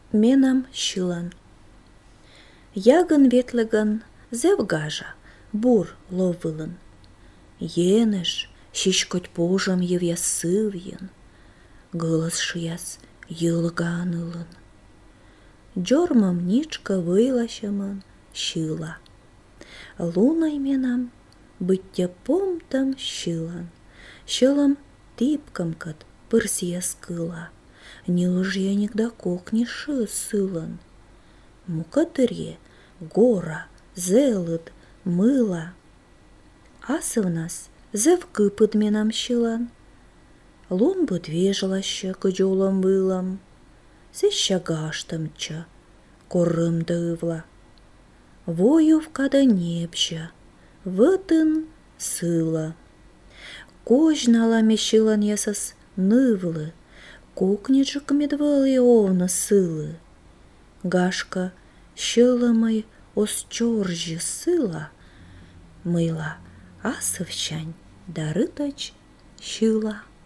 Менам шилан. Ягын ветлігін зевгажа бур ловылын. Енеш, шишкоть пожам евя сывьен. Голос шияс йылганылын. Джормам ничка вылащаман шила. Лунай менам быття помтам шилан. Шылам типкамкат пырсия скыла. Нилжья нигда кокни сылан. Мукатырье, гора, зелыт, мыла. Асывнас зевкы пыдменам шилан. Лун будвежлаща кыджолам вылам. Сеща гаштамча, коррым дывла. Воюв када непща, вытын сыла. Кожнала мещилан ясас нывлы, кукничек медвали овна сылы. Гашка щылымай осчоржи сыла, мыла асывчань дарытач шила.